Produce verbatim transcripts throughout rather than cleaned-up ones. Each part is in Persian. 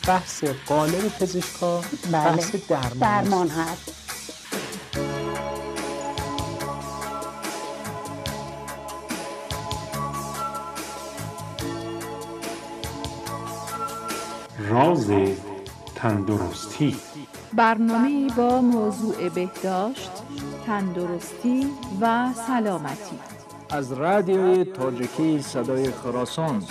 بحث قالب پزشکا بحث درمان, درمان هست. راز تندرستی، برنامه‌ای با موضوع بهداشت، تندرستی و سلامتی از رادیوی تاجیکی صدای خراسان.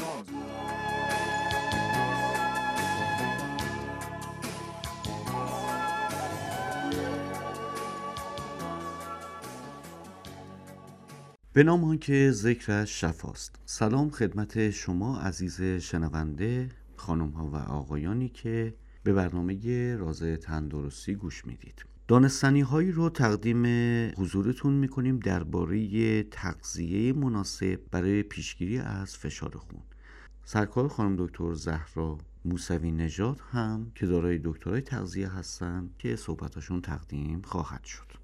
به نام آن که ذکرش شفاست. سلام خدمت شما عزیز شنونده، خانم ها و آقایانی که به برنامه راز تندرستی گوش میدید. دانستنی هایی رو تقدیم حضورتون میکنیم درباره تغذیه مناسب برای پیشگیری از فشار خون. سرکار خانم دکتر زهرا موسوی نژاد هم که دارای دکترای تغذیه هستن که صحبتاشون تقدیم خواهد شد.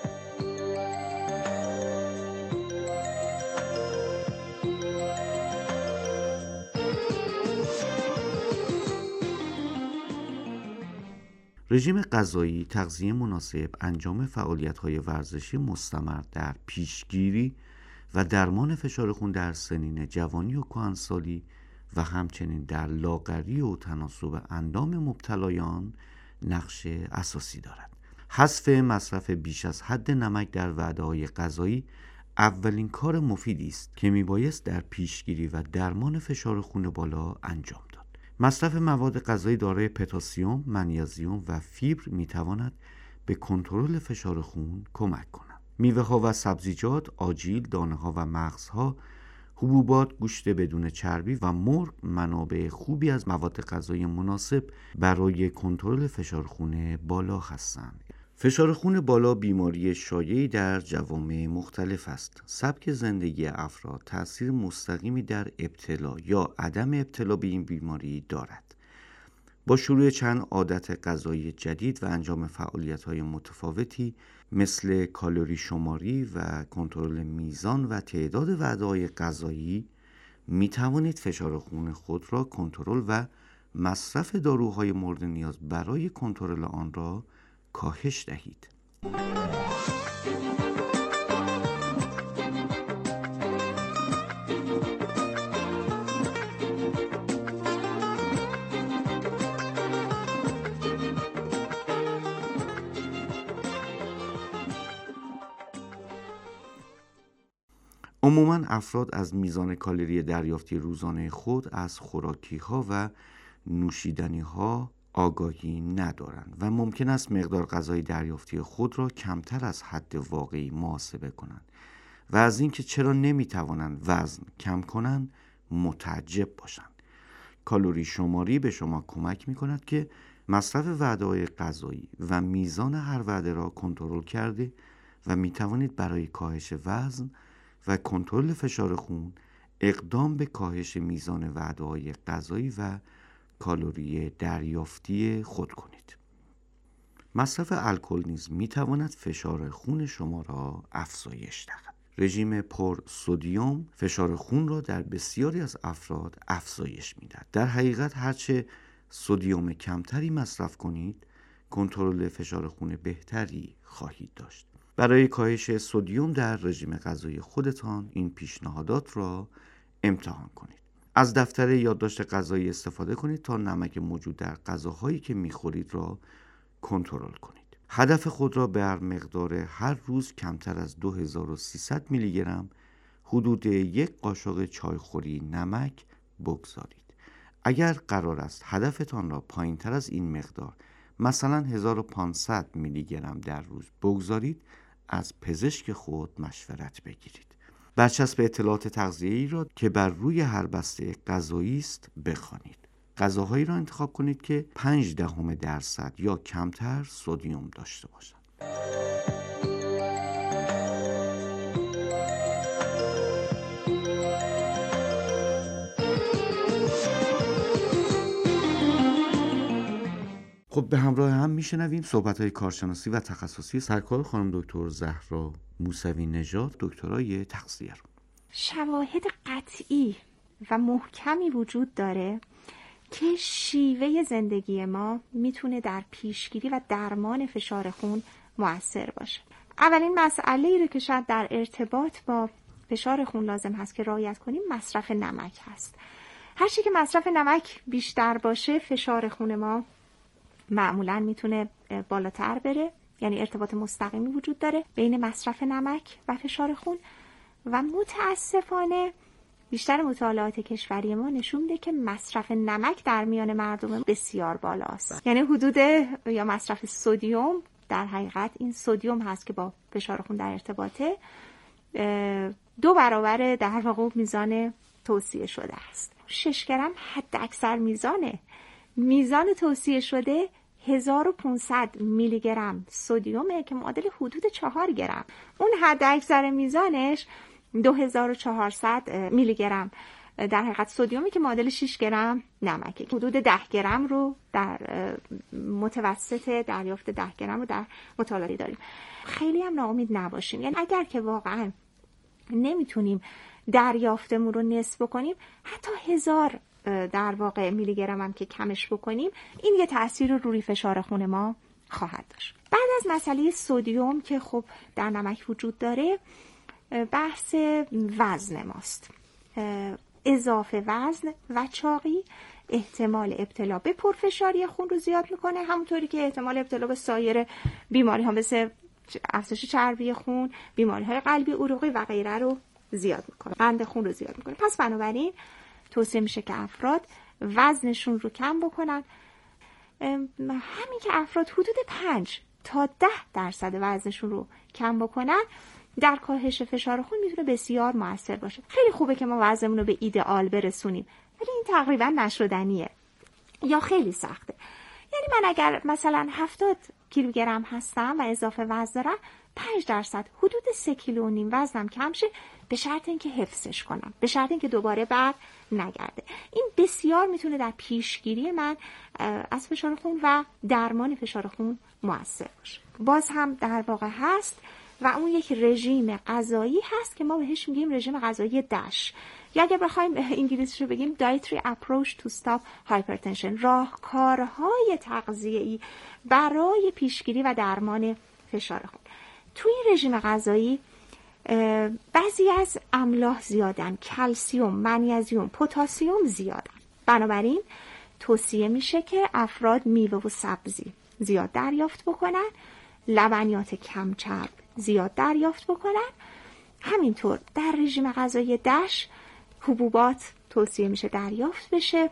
رژیم غذایی، تغذیه مناسب، انجام فعالیت‌های ورزشی مستمر در پیشگیری و درمان فشار خون در سنین جوانی و کهنسالی و همچنین در لاغری و تناسب اندام مبتلایان نقش اساسی دارد. حذف مصرف بیش از حد نمک در وعده‌های غذایی اولین کار مفیدی است که میبایست در پیشگیری و درمان فشار خون بالا انجام داد. مصرف مواد غذایی دارای پتاسیم، منیزیم و فیبر میتواند به کنترل فشار خون کمک کند. میوه ها و سبزیجات، آجیل، دانه ها و مغزها، حبوبات، گوشت بدون چربی و مرغ منابع خوبی از مواد غذایی مناسب برای کنترل فشار خون بالا هستند. فشار خون بالا بیماری شایعی در جوامع مختلف است. سبک زندگی افراد تأثیر مستقیمی در ابتلا یا عدم ابتلا به این بیماری دارد. با شروع چند عادت غذایی جدید و انجام فعالیت‌های متفاوتی مثل کالری شماری و کنترل میزان و تعداد وعده‌های غذایی می توانید فشار خون خود را کنترل و مصرف داروهای مورد نیاز برای کنترل آن را کاهش دهید. عموماً افراد از میزان کالری دریافتی روزانه خود از خوراکی‌ها و نوشیدنی‌ها آگاهی ندارند و ممکن است مقدار غذای دریافتی خود را کمتر از حد واقعی محاسبه کنند و از اینکه چرا نمیتوانند وزن کم کنند متعجب باشند. کالری شماری به شما کمک میکند که مصرف وعده‌های غذایی و میزان هر وعده را کنترل کرده و میتوانید برای کاهش وزن و کنترل فشار خون اقدام به کاهش میزان وعده‌های غذایی و کالری دریافتی خود کنید. مصرف الکل نیز میتواند فشار خون شما را افزایش دهد. رژیم پر سدیم فشار خون را در بسیاری از افراد افزایش میدهد. در حقیقت هرچه سدیم کمتری مصرف کنید، کنترل فشار خون بهتری خواهید داشت. برای کاهش سدیم در رژیم غذایی خودتان این پیشنهادات را امتحان کنید. از دفتر یادداشت غذایی استفاده کنید تا نمک موجود در غذاهایی که میخورید را کنترل کنید. هدف خود را بر مقدار هر روز کمتر از دو هزار و سیصد میلی گرم حدود یک قاشق چایخوری نمک بگذارید. اگر قرار است هدفتان را پایین تر از این مقدار، مثلا هزار و پانصد میلی گرم در روز بگذارید، از پزشک خود مشورت بگیرید. برچسب اطلاعات تغذیه‌ای را که بر روی هر بسته غذایی است بخوانید. غذاهایی را انتخاب کنید که پنج دهم درصد یا کمتر سدیم داشته باشند. خب به همراه هم میشنویم صحبت‌های کارشناسی و تخصصی سرکار خانم دکتر زهرا موسوی نژاد، دکترای تغذیه رو. شواهد قطعی و محکمی وجود داره که شیوه زندگی ما میتونه در پیشگیری و درمان فشار خون مؤثر باشه. اولین مسئله‌ای رو که شاید در ارتباط با فشار خون لازم هست که رعایت کنیم مصرف نمک هست. هر چی که مصرف نمک بیشتر باشه فشار خون ما معمولاً میتونه بالاتر بره، یعنی ارتباط مستقیمی وجود داره بین مصرف نمک و فشار خون و متاسفانه بیشتر مطالعات کشوری ما نشون میده که مصرف نمک در میان مردم بسیار بالاست. یعنی حدود یا مصرف سدیم، در حقیقت این سدیم هست که با فشار خون در ارتباطه، دو برابر در واقع میزان توصیه شده است. شش گرم حد اکثر میزانه. میزان توصیه شده هزار و پانصد میلی گرم سدیمه که معادل حدود چهار گرم. اون حد اکثر میزانش دو هزار و چهارصد میلی گرم در حقیقت سدیمی که معادل شش گرم نمکه. حدود ده گرم رو در متوسط دریافت ده گرم رو در مطالعه داریم. خیلی هم ناامید نباشیم، یعنی اگر که واقعا نمیتونیم دریافتمون رو نصف بکنیم، حتی هزار در واقع میلی گرم هم که کمش بکنیم، این یه تأثیر روی فشار خون ما خواهد داشت. بعد از مسئله سدیم که خب در نمک وجود داره، بحث وزن ماست. اضافه وزن و چاقی احتمال ابتلا به پرفشاری خون رو زیاد میکنه، همونطوری که احتمال ابتلا به سایر بیماری ها مثل افزایش چربی خون، بیماری های قلبی عروقی و غیره رو زیاد میکنه، قند خون رو زیاد میکنه. پس بنابراین توصیه میشه که افراد وزنشون رو کم بکنن. همین که افراد حدود پنج تا ده درصد وزنشون رو کم بکنن در کاهش فشار خون میتونه بسیار موثر باشه. خیلی خوبه که ما وزنمون رو به ایدئال برسونیم، ولی این تقریبا نشدنیه یا خیلی سخته. یعنی من اگر مثلا هفتاد کیلوگرم هستم و اضافه وزن دارم، پنج درصد حدود سه کیلو و نیم وزنم کم شه، به شرط اینکه حفظش کنم، به شرط اینکه دوباره بر نگرده. این بسیار میتونه در پیشگیری من از فشار خون و درمان فشار خون موثر باشه. باز هم در واقع هست و اون یک رژیم غذایی هست که ما بهش میگیم رژیم غذایی دش، یا اگه بخوایم انگلیسیشو بگیم dietary approach to stop hypertension، راهکارهای تغذیه‌ای برای پیشگیری و درمان فشار خون. توی این رژیم غذایی بعضی از املاح زیادن، کلسیوم، منیزیم، پتاسیم زیادن. بنابراین توصیه میشه که افراد میوه و سبزی زیاد دریافت بکنن، لبنیات کم چرب زیاد دریافت بکنن. همینطور در رژیم غذایی دش حبوبات توصیه میشه دریافت بشه،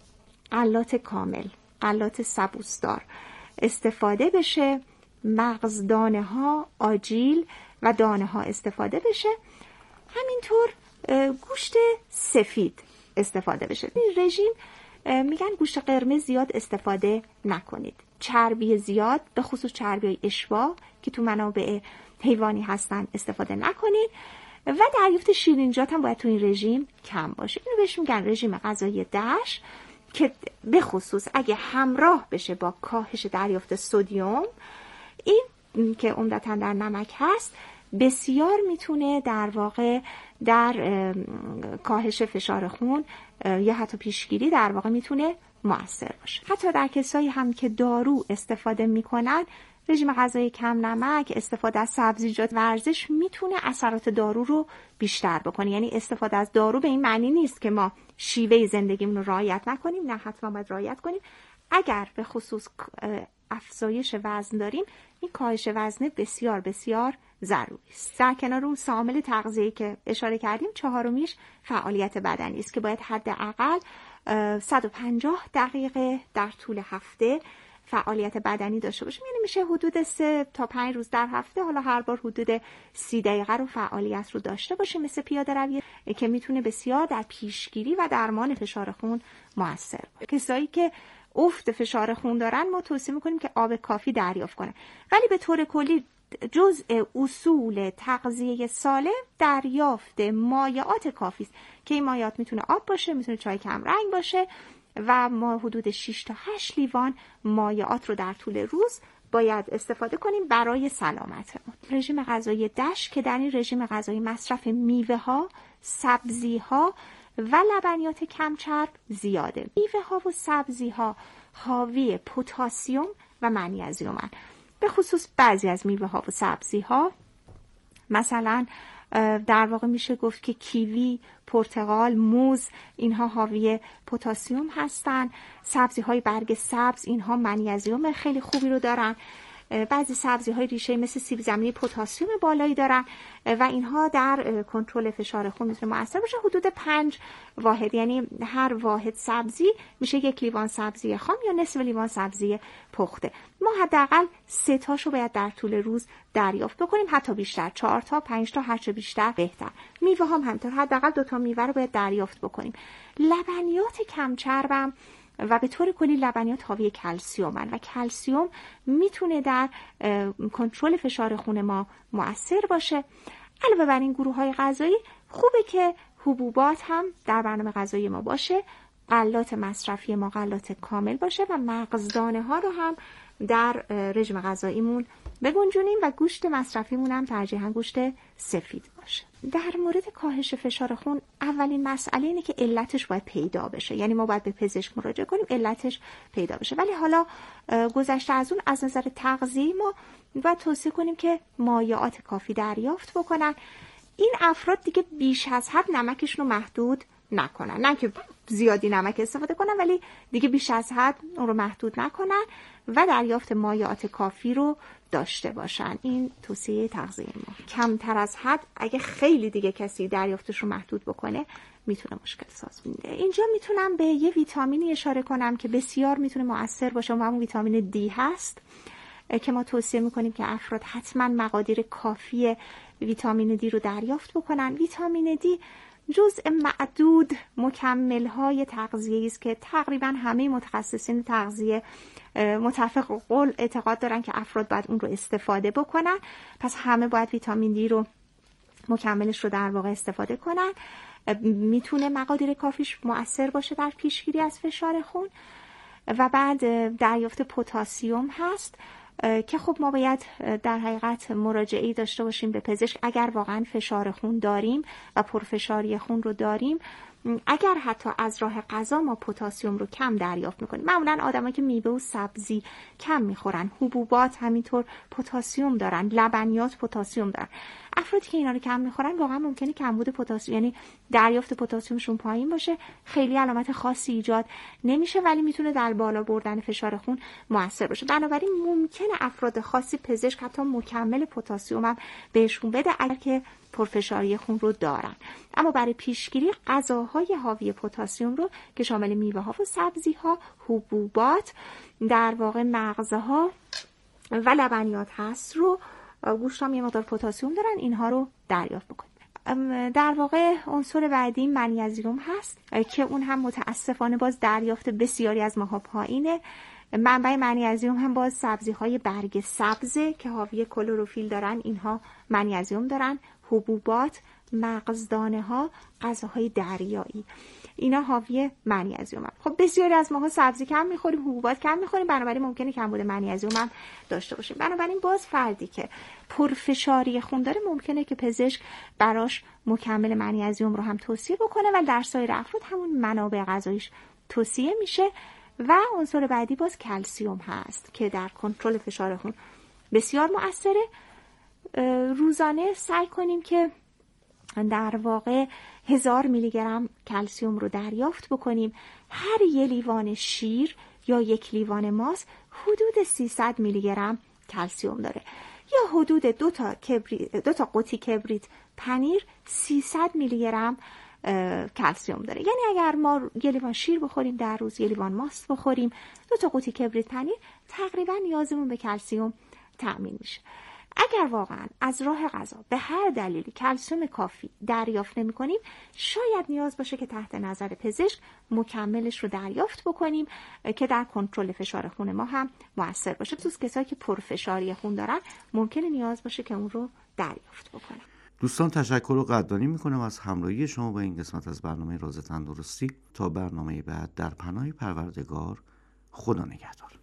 غلات کامل، غلات سبوسدار استفاده بشه، مغز دانه ها، آجیل و دانه ها استفاده بشه. همینطور گوشت سفید استفاده بشه. این رژیم میگن گوشت قرمز زیاد استفاده نکنید، چربی زیاد به خصوص چربی اشباع که تو منابع حیوانی هستن استفاده نکنید و دریافت شیرینیجات هم باید تو این رژیم کم باشه. اینو بهش میگن رژیم غذایی دش که به خصوص اگه همراه بشه با کاهش دریافت سدیم، این که عمدتاً در نمک هست، بسیار میتونه در واقع در کاهش فشار خون یا حتی پیشگیری در واقع میتونه مؤثر باشه. حتی در کسایی هم که دارو استفاده میکنن، رژیم غذایی کم نمک، استفاده از سبزیجات، ورزش میتونه اثرات دارو رو بیشتر بکنه. یعنی استفاده از دارو به این معنی نیست که ما شیوه زندگیمون رو رعایت نکنیم، نه، حتما باید رعایت کنیم. اگر به خصوص افزایش وزن داریم، این کاهش وزن بسیار بسیار ضروری است. در کنار اون عامل تغذیه‌ای که اشاره کردیم، چهارمیش فعالیت بدنی است که باید حداقل صد و پنجاه دقیقه در طول هفته فعالیت بدنی داشته باشیم. یعنی میشه حدود سه تا پنج روز در هفته، حالا هر بار حدود سی دقیقه رو فعالیت رو داشته باشیم، مثل پیاده روی که میتونه بسیار در پیشگیری و درمان فشار خون موثر باشه. کسایی که افت فشار خون دارن، ما توصیه میکنیم که آب کافی دریافت کنن، ولی به طور کلی جزء اصول تغذیه سالم دریافت مایعات کافی است که این مایعات میتونه آب باشه، میتونه چای کم رنگ باشه و ما حدود شش تا هشت لیوان مایعات رو در طول روز باید استفاده کنیم برای سلامتمون. رژیم غذایی دش که در این رژیم غذایی مصرف میوه ها، سبزی ها و لبنیات کمچرب زیاده. میوه ها و سبزی ها حاوی پتاسیم و منیزیمن، به خصوص بعضی از میوه ها و سبزی ها، مثلا در واقع میشه گفت که کیوی، پرتقال، موز، اینها حاوی پتاسیم هستن. سبزی های برگ سبز اینها منیزیم خیلی خوبی رو دارن. بعضی سبزی های ریشه مثل سیب زمینی پتاسیم بالایی دارن و اینها در کنترل فشار خون میتونه مؤثر باشه. حدود پنج واحد، یعنی هر واحد سبزی میشه یک لیوان سبزی خام یا نصف لیوان سبزی پخته. ما حداقل سه تاشو باید در طول روز دریافت بکنیم، حتی بیشتر، چهار تا، پنج تا، هر چه بیشتر بهتر. میوه هم همینطور، حداقل دو تا میوه رو باید دریافت بکنیم. لبنیات کم چربم و به طور کلی لبنیات حاوی کلسیومن و کلسیوم میتونه در کنترل فشار خون ما مؤثر باشه. علاوه بر این گروه های غذایی خوبه که حبوبات هم در برنامه غذایی ما باشه، غلات مصرفی ما غلات کامل باشه و مغزدانه ها رو هم در رژیم غذاییمون بگنجونیم و گوشت مصرفیمون هم ترجیحاً گوشت سفید باشه. در مورد کاهش فشار خون اولین مسئله اینه که علتش باید پیدا بشه، یعنی ما باید به پزشک مراجعه کنیم علتش پیدا بشه. ولی حالا گذشته از اون، از نظر تغذیه ما باید توصیه کنیم که مایعات کافی دریافت بکنن. این افراد دیگه بیش از حد نمکشون رو محدود نکنن، نه که زیادی نمک استفاده کنن ولی دیگه بیش از حد اون رو محدود نکنن و دریافت مایعات کافی رو داشته باشن. این توصیه تغذیه ما. کمتر از حد، اگه خیلی دیگه کسی دریافتش رو محدود بکنه میتونه مشکل ساز بشه. اینجا میتونم به یه ویتامینی اشاره کنم که بسیار میتونه مؤثر باشه و همون ویتامین دی هست که ما توصیه میکنیم که افراد حتما مقادیر کافی ویتامین دی رو دریافت بکنن. ویتامین دی جزء معدود مکمل‌های تغذیه‌ای است که تقریبا همه متخصصین تغذیه متفق قول اعتقاد دارن که افراد باید اون رو استفاده بکنن. پس همه باید ویتامین دی رو، مکملش رو در واقع استفاده کنن. میتونه مقادیر کافیش مؤثر باشه در پیشگیری از فشار خون. و بعد دریافت پتاسیم هست که خب ما باید در حقیقت مراجعه‌ای داشته باشیم به پزشک اگر واقعا فشار خون داریم و پرفشاری خون رو داریم. اگر حتی از راه غذا ما پتاسیم رو کم دریافت میکنیم، معمولا آدمایی که میوه و سبزی کم میخورن، حبوبات همینطور پتاسیم دارن، لبنیات پتاسیم دارن، افرادی که اینا رو کم میخورن واقعا ممکنه کمبود پتاسیم، یعنی دریافت پتاسیمشون پایین باشه. خیلی علامت خاصی ایجاد نمیشه ولی میتونه در بالا بردن فشار خون موثر باشه. بنابراین ممکنه افراد خاصی پزشک حتی مکمل پتاسیم هم بهشون بده اگر که پرفشاری خون رو دارن. اما برای پیشگیری غذاهای حاوی پتاسیم رو که شامل میوه ها و سبزی ها، حبوبات، در واقع مغزها و لبنیات هست رو، گوشت هم یه مقدار پتاسیم دارن، اینها رو دریافت بکنید. در واقع عنصر بعدی منیزیم هست که اون هم متاسفانه باز دریافت بسیاری از ماها پایینه. منبع منیزیم هم باز سبزی های برگ سبزه که حاوی کلروفیل دارن، اینها منیزیم دارن. حبوبات، مغزدانه ها، غذاهای دریایی، اینا حاوی منیزیم هم. خب بسیاری از ماها سبزی کم میخوریم، حبوبات کم میخوریم، بنابراین ممکنه کمبود منیزیم هم داشته باشیم. بنابراین باز فردی که پرفشاری خون داره ممکنه که پزشک براش مکمل منیزیم رو هم توصیه بکنه و در سایر افراد همون منابع غذاییش توصیه میشه. و عنصر بعدی باز کلسیم هست که در کنترل فشار خون بسیار مؤثره. روزانه سعی کنیم که در واقع هزار میلی گرم کلسیم رو دریافت بکنیم. هر یه لیوان شیر یا یک لیوان ماست حدود سیصد میلی گرم کلسیم داره، یا حدود دو تا کبریت، دو تا قوطی کبریت پنیر سیصد میلی گرم کلسیم داره. یعنی اگر ما یه لیوان شیر بخوریم در روز، یه لیوان ماست بخوریم، دو تا قوطی کبریت پنیر، تقریبا نیازمون به کلسیم تأمین میشه. اگر واقعا از راه غذا به هر دلیلی کلسیم کافی دریافت نمی کنیم، شاید نیاز باشه که تحت نظر پزشک مکملش رو دریافت بکنیم که در کنترل فشار خون ما هم مؤثر باشه. خصوص کسایی که پرفشاری خون دارن ممکنه نیاز باشه که اون رو دریافت بکنن. دوستان تشکر و قدردانی میکنم از همراهی شما با این قسمت از برنامه راز تندرستی. تا برنامه بعد، در پناه پروردگار، خدا نگهدار.